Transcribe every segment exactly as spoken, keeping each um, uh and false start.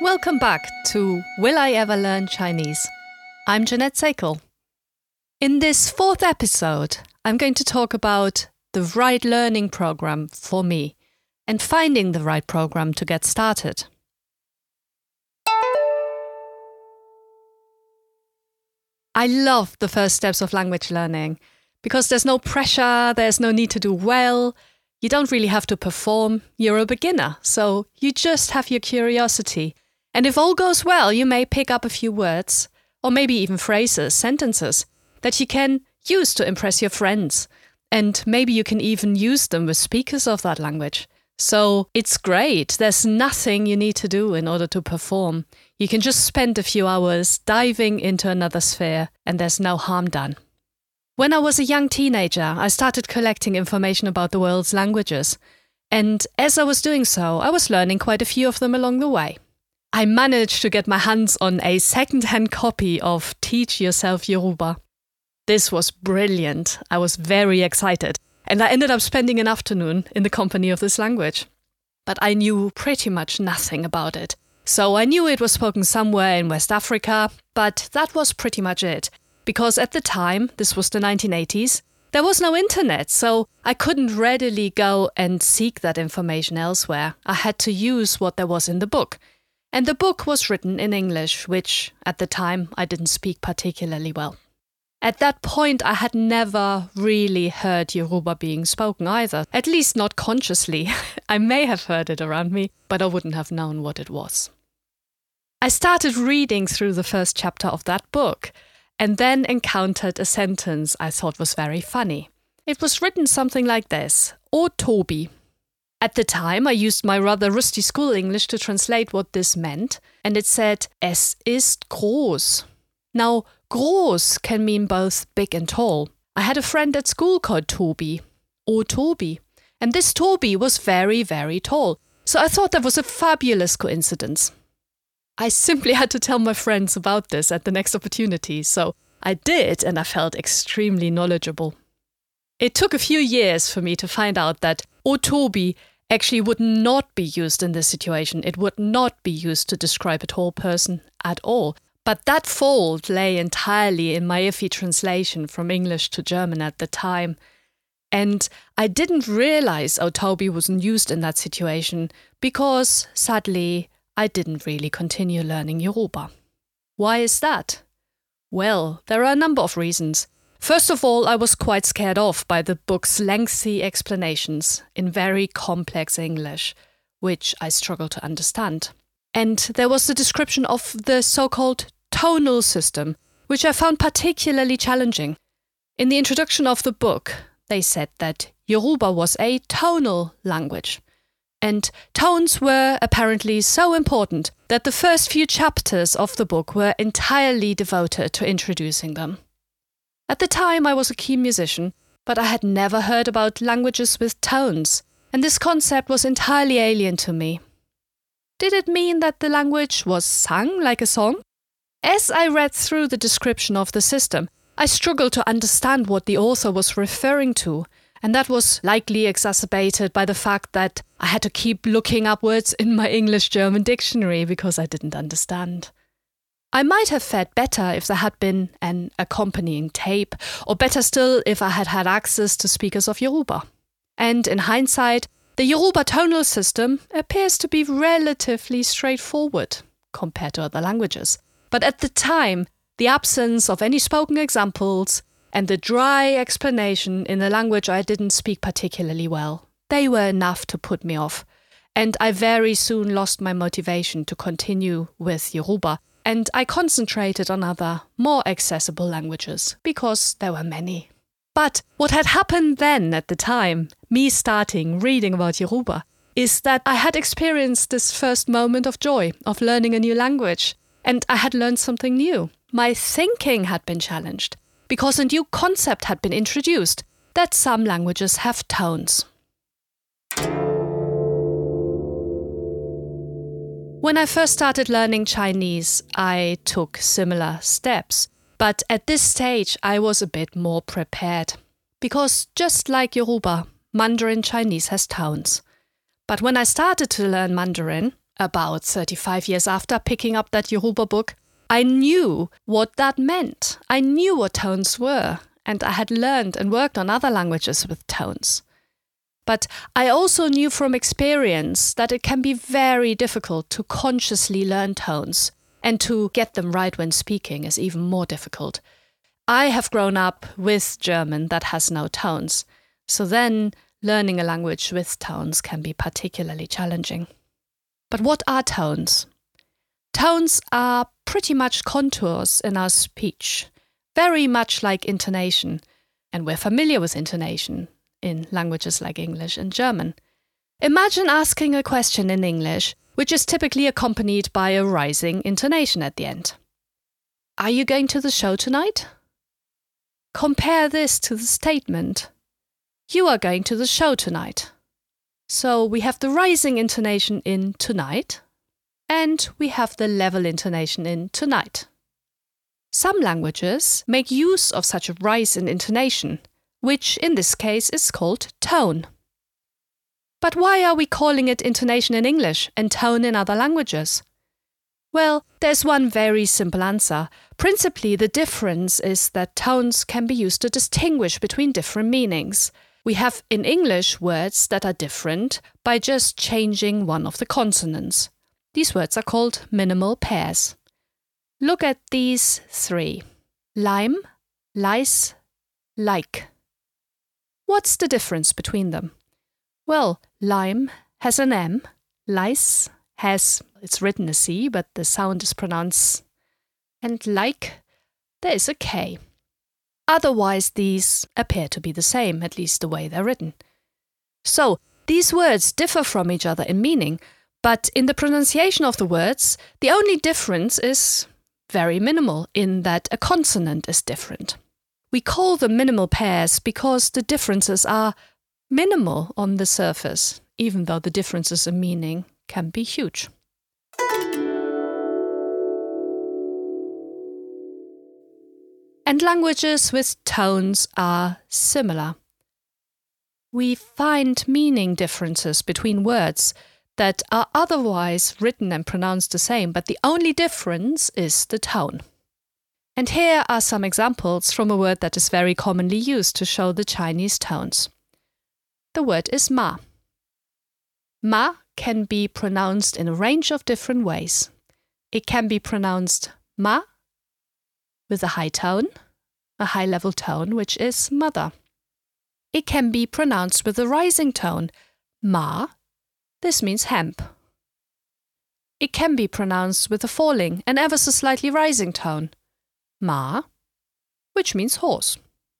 Welcome back to Will I Ever Learn Chinese? I'm Jeanette Sekel. In this fourth episode, I'm going to talk about the right learning program for me and finding the right program to get started. I love the first steps of language learning because there's no pressure, there's no need to do well, you don't really have to perform, you're a beginner, so you just have your curiosity. And if all goes well, you may pick up a few words, or maybe even phrases, sentences, that you can use to impress your friends. And maybe you can even use them with speakers of that language. So it's great. There's nothing you need to do in order to perform. You can just spend a few hours diving into another sphere, and there's no harm done. When I was a young teenager, I started collecting information about the world's languages. And as I was doing so, I was learning quite a few of them along the way. I managed to get my hands on a second-hand copy of Teach Yourself Yoruba. This was brilliant. I was very excited. And I ended up spending an afternoon in the company of this language. But I knew pretty much nothing about it. So I knew it was spoken somewhere in West Africa, but that was pretty much it. Because at the time, this was the nineteen eighties, there was no internet, so I couldn't readily go and seek that information elsewhere. I had to use what there was in the book. And the book was written in English, which, at the time, I didn't speak particularly well. At that point, I had never really heard Yoruba being spoken either, at least not consciously. I may have heard it around me, but I wouldn't have known what it was. I started reading through the first chapter of that book, and then encountered a sentence I thought was very funny. It was written something like this, O Toby. At the time, I used my rather rusty school English to translate what this meant, and it said, Es ist groß. Now, groß can mean both big and tall. I had a friend at school called Toby, O Toby, and this Toby was very, very tall, so I thought that was a fabulous coincidence. I simply had to tell my friends about this at the next opportunity, so I did, and I felt extremely knowledgeable. It took a few years for me to find out that O Toby actually would not be used in this situation. It would not be used to describe a tall person at all. But that fault lay entirely in my iffy translation from English to German at the time. And I didn't realize O Toby wasn't used in that situation because, sadly, I didn't really continue learning Yoruba. Why is that? Well, there are a number of reasons. First of all, I was quite scared off by the book's lengthy explanations in very complex English, which I struggled to understand. And there was the description of the so-called tonal system, which I found particularly challenging. In the introduction of the book, they said that Yoruba was a tonal language. And tones were apparently so important that the first few chapters of the book were entirely devoted to introducing them. At the time, I was a keen musician, but I had never heard about languages with tones, and this concept was entirely alien to me. Did it mean that the language was sung like a song? As I read through the description of the system, I struggled to understand what the author was referring to, and that was likely exacerbated by the fact that I had to keep looking up words in my English-German dictionary because I didn't understand. I might have fared better if there had been an accompanying tape, or better still if I had had access to speakers of Yoruba. And in hindsight, the Yoruba tonal system appears to be relatively straightforward compared to other languages. But at the time, the absence of any spoken examples and the dry explanation in a language I didn't speak particularly well, they were enough to put me off. And I very soon lost my motivation to continue with Yoruba, and I concentrated on other, more accessible languages, because there were many. But what had happened then at the time, me starting reading about Yoruba, is that I had experienced this first moment of joy of learning a new language, and I had learned something new. My thinking had been challenged, because a new concept had been introduced, that some languages have tones. When I first started learning Chinese, I took similar steps, but at this stage I was a bit more prepared. Because just like Yoruba, Mandarin Chinese has tones. But when I started to learn Mandarin, about thirty-five years after picking up that Yoruba book, I knew what that meant. I knew what tones were, and I had learned and worked on other languages with tones. But I also knew from experience that it can be very difficult to consciously learn tones, and to get them right when speaking is even more difficult. I have grown up with German that has no tones, so then learning a language with tones can be particularly challenging. But what are tones? Tones are pretty much contours in our speech, very much like intonation, and we're familiar with intonation in languages like English and German. Imagine asking a question in English, which is typically accompanied by a rising intonation at the end. Are you going to the show tonight? Compare this to the statement, you are going to the show tonight. So we have the rising intonation in tonight, and we have the level intonation in tonight. Some languages make use of such a rise in intonation, which in this case is called tone. But why are we calling it intonation in English and tone in other languages? Well, there's one very simple answer. Principally, the difference is that tones can be used to distinguish between different meanings. We have in English words that are different by just changing one of the consonants. These words are called minimal pairs. Look at these three. Lime, lice, like. What's the difference between them? Well, lime has an M, lice has, it's written a C, but the sound is pronounced, and like, there is a K. Otherwise, these appear to be the same, at least the way they're written. So, these words differ from each other in meaning, but in the pronunciation of the words, the only difference is very minimal in that a consonant is different. We call them minimal pairs because the differences are minimal on the surface, even though the differences in meaning can be huge. And languages with tones are similar. We find meaning differences between words that are otherwise written and pronounced the same, but the only difference is the tone. And here are some examples from a word that is very commonly used to show the Chinese tones. The word is ma. Ma can be pronounced in a range of different ways. It can be pronounced ma with a high tone, a high-level tone, which is mother. It can be pronounced with a rising tone, ma. This means hemp. It can be pronounced with a falling and ever so slightly rising tone, ma, which means horse.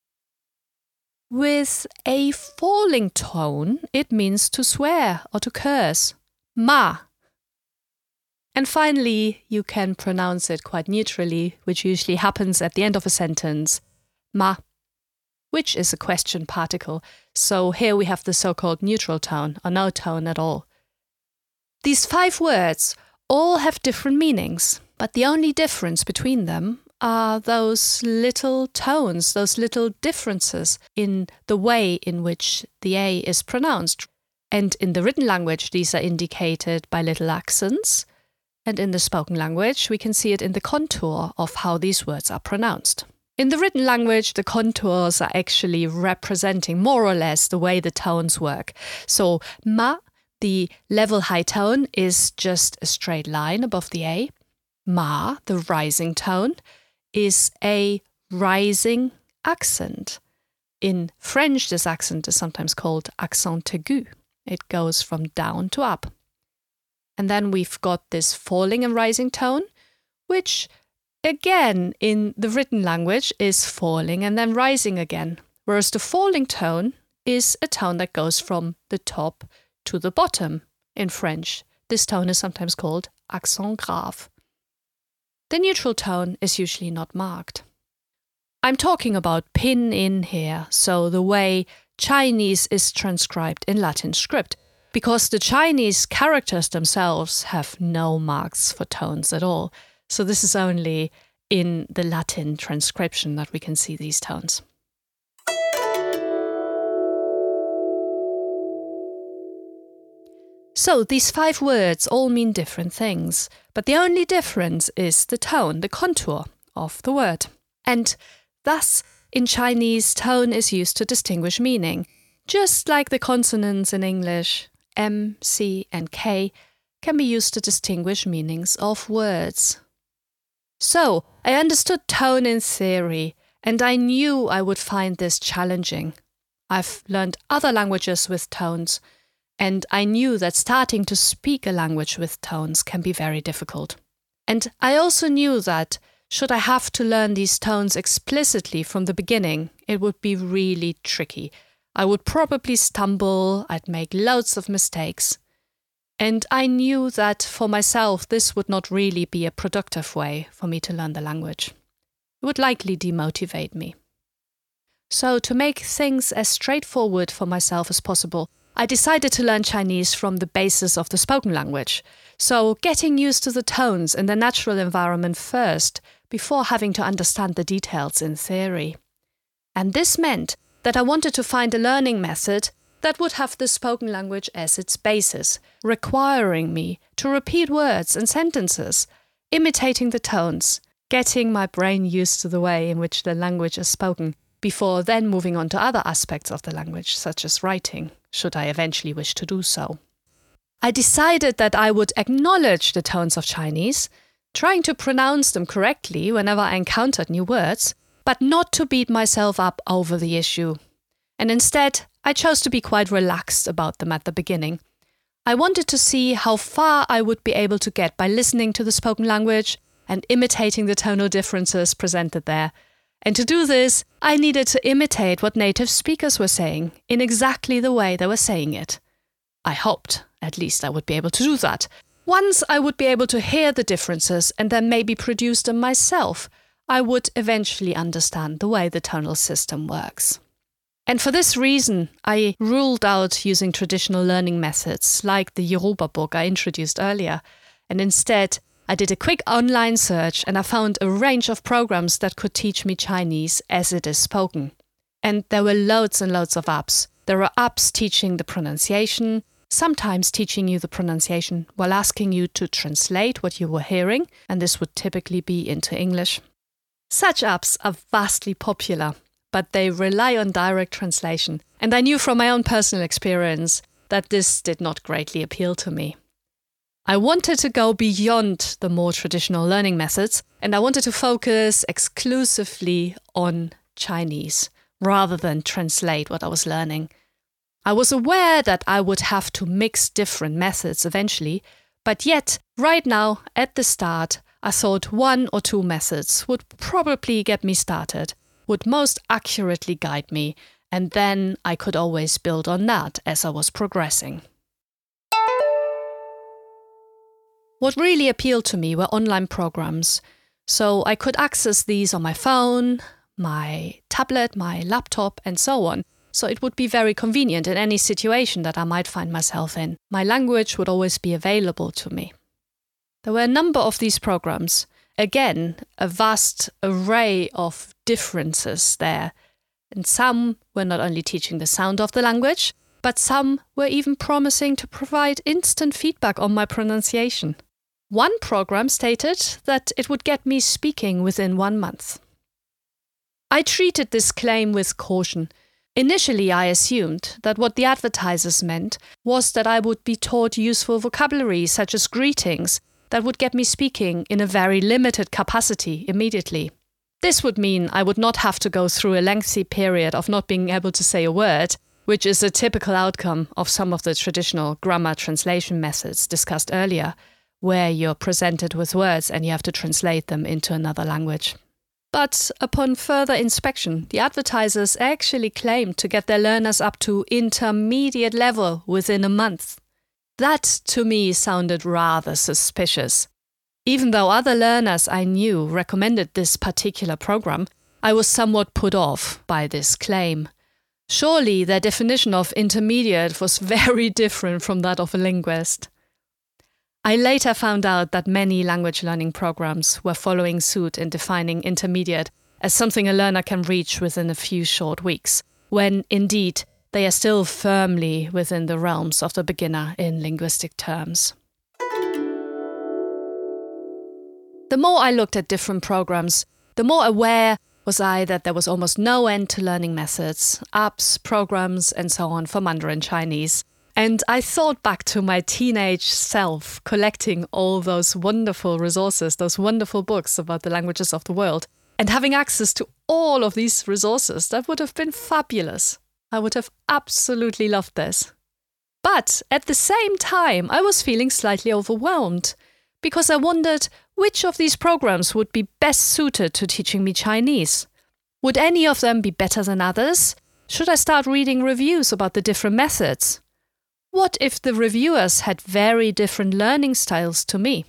With a falling tone, it means to swear or to curse, ma. And finally, you can pronounce it quite neutrally, which usually happens at the end of a sentence, ma, which is a question particle. So here we have the so-called neutral tone, or no tone at all. These five words all have different meanings, but the only difference between them are those little tones, those little differences in the way in which the A is pronounced. And in the written language, these are indicated by little accents. And in the spoken language, we can see it in the contour of how these words are pronounced. In the written language, the contours are actually representing more or less the way the tones work. So ma, the level high tone, is just a straight line above the A. Ma, the rising tone, is a rising accent. In French, this accent is sometimes called accent aigu. It goes from down to up. And then we've got this falling and rising tone, which again in the written language is falling and then rising again. Whereas the falling tone is a tone that goes from the top to the bottom in French. This tone is sometimes called accent grave. The neutral tone is usually not marked. I'm talking about pin-in here, so the way Chinese is transcribed in Latin script, because the Chinese characters themselves have no marks for tones at all. So this is only in the Latin transcription that we can see these tones. So these five words all mean different things, but the only difference is the tone, the contour of the word. And thus, in Chinese, tone is used to distinguish meaning. Just like the consonants in English, M, C, and K can be used to distinguish meanings of words. So, I understood tone in theory, and I knew I would find this challenging. I've learned other languages with tones, and I knew that starting to speak a language with tones can be very difficult. And I also knew that should I have to learn these tones explicitly from the beginning, it would be really tricky. I would probably stumble, I'd make loads of mistakes. And I knew that for myself, this would not really be a productive way for me to learn the language. It would likely demotivate me. So to make things as straightforward for myself as possible, I decided to learn Chinese from the basis of the spoken language. So getting used to the tones in the natural environment first, before having to understand the details in theory. And this meant that I wanted to find a learning method that would have the spoken language as its basis, requiring me to repeat words and sentences, imitating the tones, getting my brain used to the way in which the language is spoken, before then moving on to other aspects of the language, such as writing, should I eventually wish to do so. I decided that I would acknowledge the tones of Chinese, trying to pronounce them correctly whenever I encountered new words, but not to beat myself up over the issue. And instead, I chose to be quite relaxed about them at the beginning. I wanted to see how far I would be able to get by listening to the spoken language and imitating the tonal differences presented there. And to do this, I needed to imitate what native speakers were saying in exactly the way they were saying it. I hoped, at least, I would be able to do that. Once I would be able to hear the differences and then maybe produce them myself, I would eventually understand the way the tonal system works. And for this reason, I ruled out using traditional learning methods like the Yoruba book I introduced earlier, and instead I did a quick online search and I found a range of programs that could teach me Chinese as it is spoken. And there were loads and loads of apps. There are apps teaching the pronunciation, sometimes teaching you the pronunciation while asking you to translate what you were hearing, and this would typically be into English. Such apps are vastly popular, but they rely on direct translation, and I knew from my own personal experience that this did not greatly appeal to me. I wanted to go beyond the more traditional learning methods, and I wanted to focus exclusively on Chinese, rather than translate what I was learning. I was aware that I would have to mix different methods eventually, but yet, right now, at the start, I thought one or two methods would probably get me started, would most accurately guide me, and then I could always build on that as I was progressing. What really appealed to me were online programs, so I could access these on my phone, my tablet, my laptop, and so on. So it would be very convenient in any situation that I might find myself in. My language would always be available to me. There were a number of these programs. Again, a vast array of differences there. And some were not only teaching the sound of the language, but some were even promising to provide instant feedback on my pronunciation. One program stated that it would get me speaking within one month. I treated this claim with caution. Initially, I assumed that what the advertisers meant was that I would be taught useful vocabulary such as greetings that would get me speaking in a very limited capacity immediately. This would mean I would not have to go through a lengthy period of not being able to say a word, which is a typical outcome of some of the traditional grammar translation methods discussed earlier, where you're presented with words and you have to translate them into another language. But upon further inspection, the advertisers actually claimed to get their learners up to intermediate level within a month. That, to me, sounded rather suspicious. Even though other learners I knew recommended this particular program, I was somewhat put off by this claim. Surely their definition of intermediate was very different from that of a linguist. I later found out that many language learning programs were following suit in defining intermediate as something a learner can reach within a few short weeks, when, indeed, they are still firmly within the realms of the beginner in linguistic terms. The more I looked at different programs, the more aware was I that there was almost no end to learning methods, apps, programs, and so on for Mandarin Chinese. And I thought back to my teenage self collecting all those wonderful resources, those wonderful books about the languages of the world. And having access to all of these resources, that would have been fabulous. I would have absolutely loved this. But at the same time, I was feeling slightly overwhelmed because I wondered which of these programs would be best suited to teaching me Chinese. Would any of them be better than others? Should I start reading reviews about the different methods? What if the reviewers had very different learning styles to me?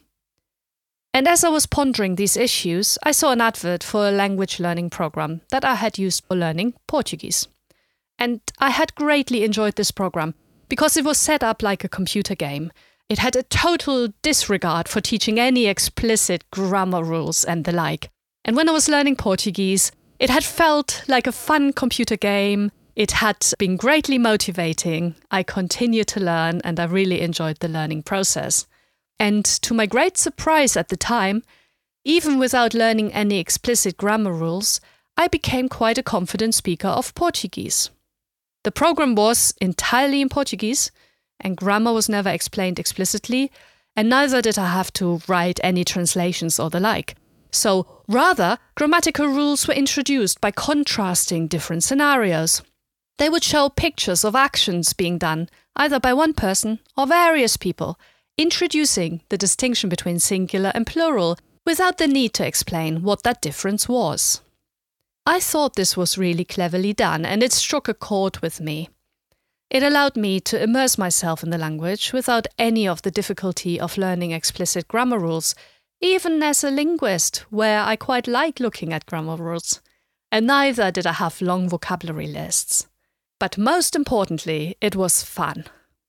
And as I was pondering these issues, I saw an advert for a language learning program that I had used for learning Portuguese. And I had greatly enjoyed this program because it was set up like a computer game. It had a total disregard for teaching any explicit grammar rules and the like. And when I was learning Portuguese, it had felt like a fun computer game. It had been greatly motivating. I continued to learn and I really enjoyed the learning process. And to my great surprise at the time, even without learning any explicit grammar rules, I became quite a confident speaker of Portuguese. The program was entirely in Portuguese, and grammar was never explained explicitly, and neither did I have to write any translations or the like. So rather, grammatical rules were introduced by contrasting different scenarios. They would show pictures of actions being done, either by one person or various people, introducing the distinction between singular and plural without the need to explain what that difference was. I thought this was really cleverly done, and it struck a chord with me. It allowed me to immerse myself in the language without any of the difficulty of learning explicit grammar rules, even as a linguist, where I quite like looking at grammar rules. And neither did I have long vocabulary lists. But most importantly, it was fun.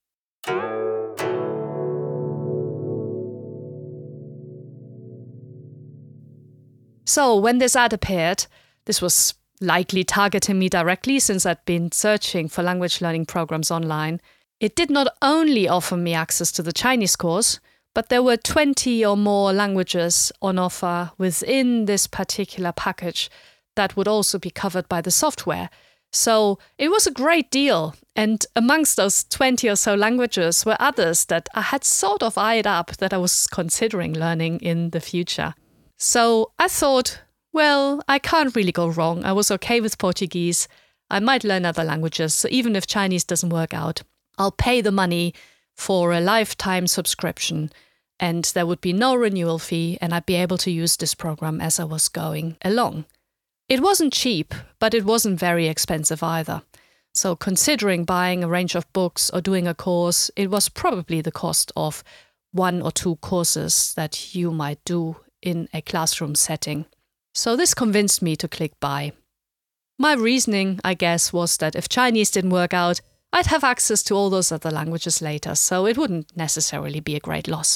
So when this ad appeared, this was likely targeting me directly since I'd been searching for language learning programs online. It did not only offer me access to the Chinese course, but there were twenty or more languages on offer within this particular package that would also be covered by the software. So it was a great deal. And amongst those twenty or so languages were others that I had sort of eyed up that I was considering learning in the future. So I thought, well, I can't really go wrong. I was okay with Portuguese. I might learn other languages. So even if Chinese doesn't work out, I'll pay the money for a lifetime subscription and there would be no renewal fee and I'd be able to use this program as I was going along. It wasn't cheap, but it wasn't very expensive either. So considering buying a range of books or doing a course, it was probably the cost of one or two courses that you might do in a classroom setting. So this convinced me to click buy. My reasoning, I guess, was that if Chinese didn't work out, I'd have access to all those other languages later, so it wouldn't necessarily be a great loss.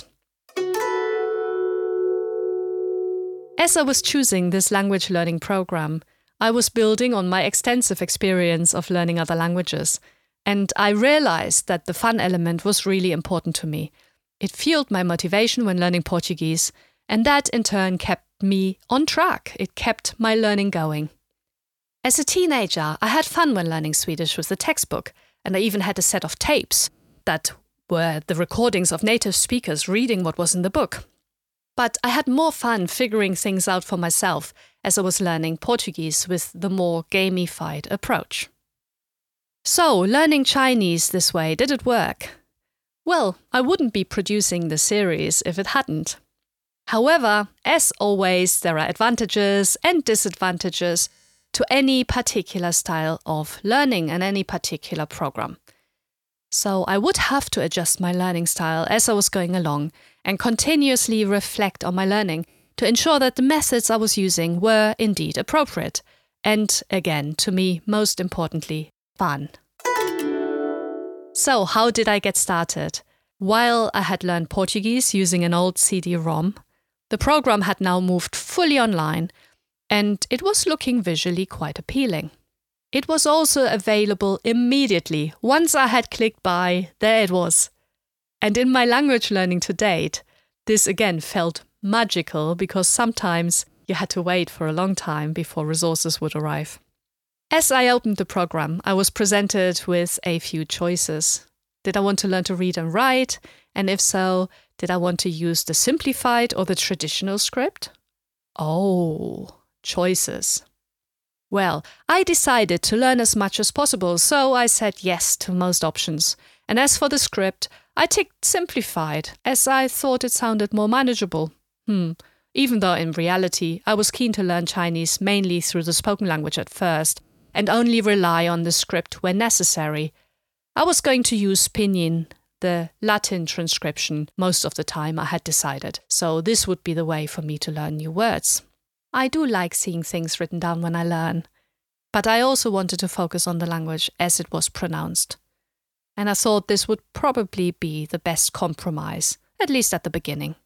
As I was choosing this language learning program, I was building on my extensive experience of learning other languages, and I realized that the fun element was really important to me. It fueled my motivation when learning Portuguese, and that in turn kept me on track. It kept my learning going. As a teenager, I had fun when learning Swedish with the textbook, and I even had a set of tapes that were the recordings of native speakers reading what was in the book. But I had more fun figuring things out for myself as I was learning Portuguese with the more gamified approach. So, learning Chinese this way, did it work? Well, I wouldn't be producing the series if it hadn't. However, as always, there are advantages and disadvantages to any particular style of learning and any particular program. So I would have to adjust my learning style as I was going along and continuously reflect on my learning to ensure that the methods I was using were indeed appropriate. And again, to me, most importantly, fun. So how did I get started? While I had learned Portuguese using an old C D ROM, the program had now moved fully online, and it was looking visually quite appealing. It was also available immediately. Once I had clicked buy, there it was. And in my language learning to date, this again felt magical because sometimes you had to wait for a long time before resources would arrive. As I opened the program, I was presented with a few choices. Did I want to learn to read and write? And if so, did I want to use the simplified or the traditional script? Oh, choices. Well, I decided to learn as much as possible, so I said yes to most options. And as for the script, I ticked simplified, as I thought it sounded more manageable. Hmm. Even though in reality, I was keen to learn Chinese mainly through the spoken language at first, and only rely on the script when necessary. I was going to use Pinyin, the Latin transcription, most of the time, I had decided. So this would be the way for me to learn new words. I do like seeing things written down when I learn, but I also wanted to focus on the language as it was pronounced. And I thought this would probably be the best compromise, at least at the beginning.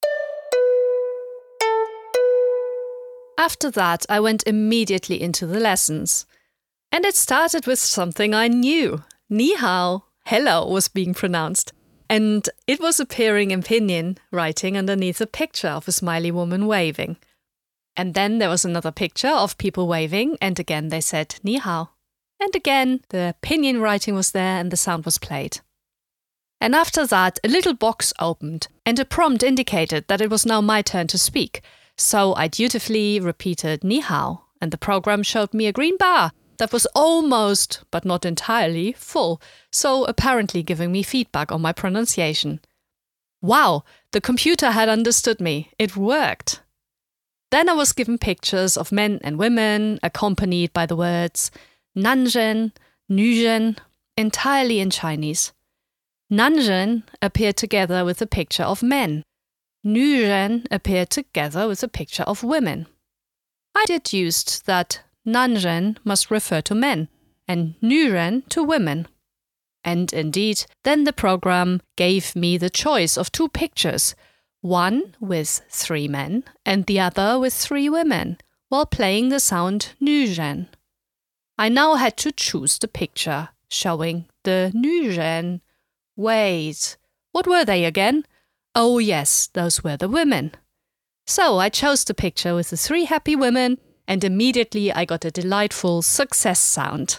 After that, I went immediately into the lessons. And it started with something I knew. Ni hao, hello, was being pronounced. And it was appearing in Pinyin, writing underneath a picture of a smiley woman waving. And then there was another picture of people waving, and again they said ni hao. And again, the Pinyin writing was there and the sound was played. And after that, a little box opened, and a prompt indicated that it was now my turn to speak. So I dutifully repeated ni hao, and the program showed me a green bar that was almost, but not entirely, full, so apparently giving me feedback on my pronunciation. Wow, the computer had understood me. It worked. Then I was given pictures of men and women, accompanied by the words nanzhen, nuzhen, entirely in Chinese. Nanzhen appeared together with a picture of men. Nuzhen appeared together with a picture of women. I deduced that nanzhen must refer to men and nuzhen to women. And indeed, then the program gave me the choice of two pictures, one with three men and the other with three women, while playing the sound nuzhen. I now had to choose the picture showing the nuzhen. Wait, what were they again? Oh yes, those were the women. So I chose the picture with the three happy women, and immediately I got a delightful success sound.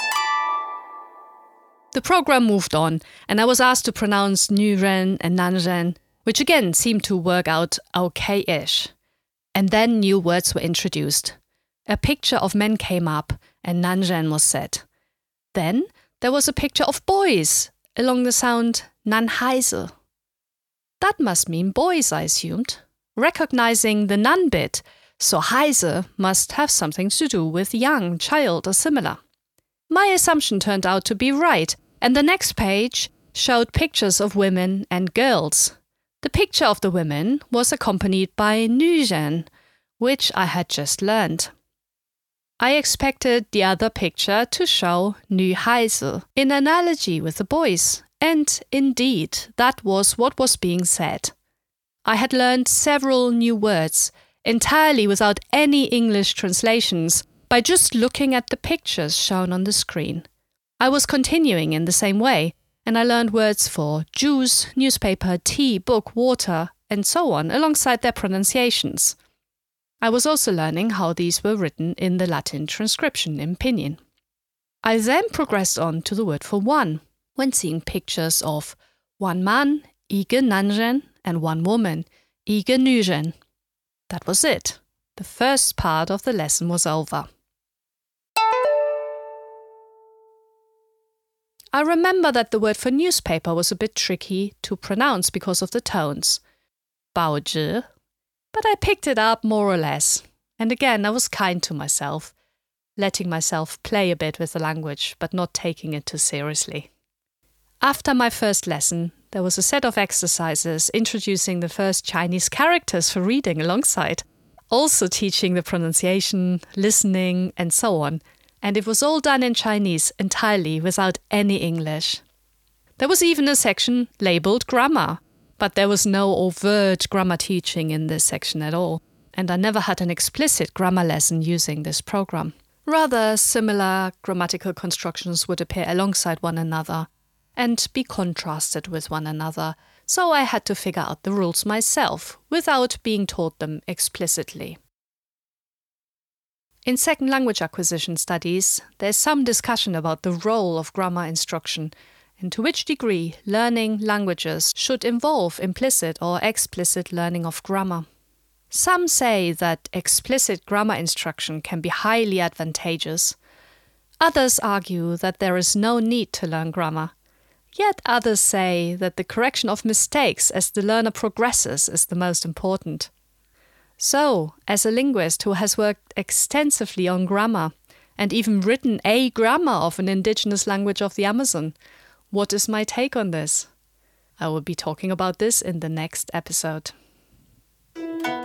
The program moved on, and I was asked to pronounce nuzhen and nanzhen, which again seemed to work out okay-ish. And then new words were introduced. A picture of men came up, and nanzhen was said. Then there was a picture of boys, along the sound nanhaize. That must mean boys, I assumed, recognizing the nan bit, so haize must have something to do with young, child, or similar. My assumption turned out to be right, and the next page showed pictures of women and girls. The picture of the women was accompanied by nuzhen, which I had just learned. I expected the other picture to show nuhaize, in analogy with the boys, and indeed, that was what was being said. I had learned several new words, entirely without any English translations, by just looking at the pictures shown on the screen. I was continuing in the same way, and I learned words for juice, newspaper, tea, book, water, and so on, alongside their pronunciations. I was also learning how these were written in the Latin transcription in Pinyin. I then progressed on to the word for one, when seeing pictures of one man, ige nanzhen, and one woman, ige nuzhen. That was it. The first part of the lesson was over. I remember that the word for newspaper was a bit tricky to pronounce because of the tones. Baozhi. But I picked it up more or less. And again, I was kind to myself, letting myself play a bit with the language, but not taking it too seriously. After my first lesson, there was a set of exercises introducing the first Chinese characters for reading alongside, also teaching the pronunciation, listening, and so on. And it was all done in Chinese entirely without any English. There was even a section labeled grammar, but there was no overt grammar teaching in this section at all, and I never had an explicit grammar lesson using this program. Rather, similar grammatical constructions would appear alongside one another and be contrasted with one another, so I had to figure out the rules myself without being taught them explicitly. In second language acquisition studies, there's some discussion about the role of grammar instruction and to which degree learning languages should involve implicit or explicit learning of grammar. Some say that explicit grammar instruction can be highly advantageous. Others argue that there is no need to learn grammar. Yet others say that the correction of mistakes as the learner progresses is the most important. So, as a linguist who has worked extensively on grammar and even written a grammar of an indigenous language of the Amazon, what is my take on this? I will be talking about this in the next episode.